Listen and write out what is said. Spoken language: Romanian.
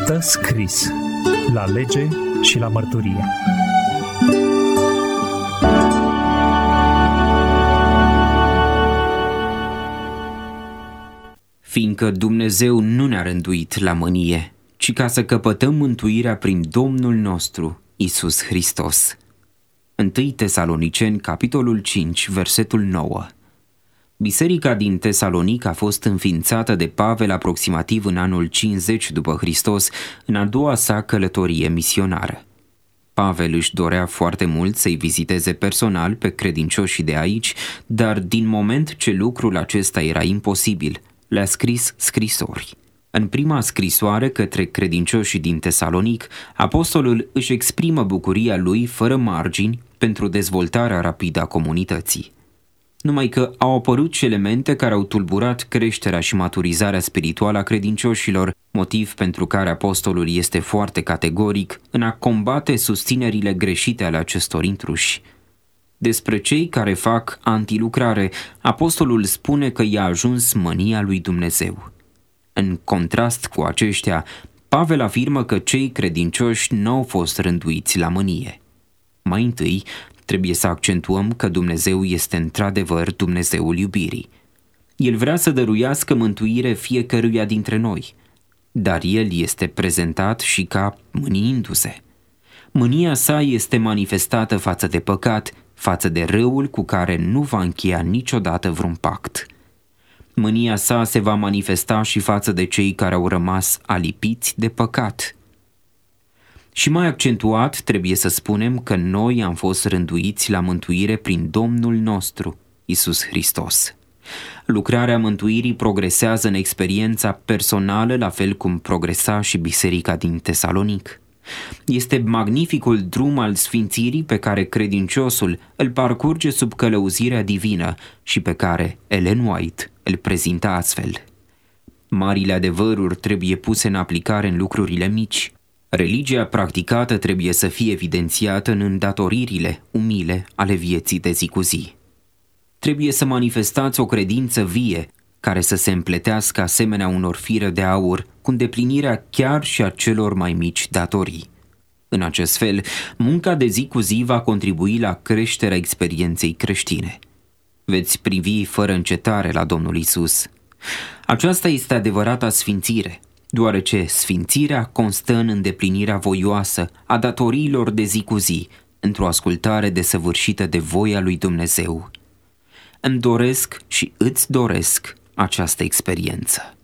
Stă scris la lege și la mărturie. Fiindcă Dumnezeu nu ne-a rânduit la mânie, ci ca să căpătăm mântuirea prin Domnul nostru, Iisus Hristos. 1 Tesaloniceni, capitolul 5, versetul 9. Biserica din Tesalonic a fost înființată de Pavel aproximativ în anul 50 după Hristos, în a doua sa călătorie misionară. Pavel își dorea foarte mult să-i viziteze personal pe credincioșii de aici, dar din moment ce lucrul acesta era imposibil, le-a scris scrisori. În prima scrisoare către credincioșii din Tesalonic, apostolul își exprimă bucuria lui fără margini pentru dezvoltarea rapidă a comunității. Numai că au apărut și elemente care au tulburat creșterea și maturizarea spirituală a credincioșilor, motiv pentru care apostolul este foarte categoric în a combate susținerile greșite ale acestor intruși. Despre cei care fac antilucrare, apostolul spune că i-a ajuns mânia lui Dumnezeu. În contrast cu aceștia, Pavel afirmă că cei credincioși nu au fost rânduiți la mânie. Mai întâi, trebuie să accentuăm că Dumnezeu este într-adevăr Dumnezeul iubirii. El vrea să dăruiască mântuire fiecăruia dintre noi, dar El este prezentat și ca mâniindu-se. Mânia sa este manifestată față de păcat, față de răul cu care nu va încheia niciodată vreun pact. Mânia sa se va manifesta și față de cei care au rămas alipiți de păcat. Și mai accentuat, trebuie să spunem că noi am fost rânduiți la mântuire prin Domnul nostru, Iisus Hristos. Lucrarea mântuirii progresează în experiența personală, la fel cum progresa și biserica din Tesalonic. Este magnificul drum al sfințirii pe care credinciosul îl parcurge sub călăuzirea divină și pe care Ellen White îl prezintă astfel. Marile adevăruri trebuie puse în aplicare în lucrurile mici. Religia practicată trebuie să fie evidențiată în îndatoririle umile ale vieții de zi cu zi. Trebuie să manifestați o credință vie, care să se împletească asemenea unor fire de aur cu îndeplinirea chiar și a celor mai mici datorii. În acest fel, munca de zi cu zi va contribui la creșterea experienței creștine. Veți privi fără încetare la Domnul Iisus. Aceasta este adevărata sfințire, deoarece sfințirea constă în îndeplinirea voioasă a datoriilor de zi cu zi, într-o ascultare desăvârșită de voia lui Dumnezeu. Îmi doresc și îți doresc această experiență.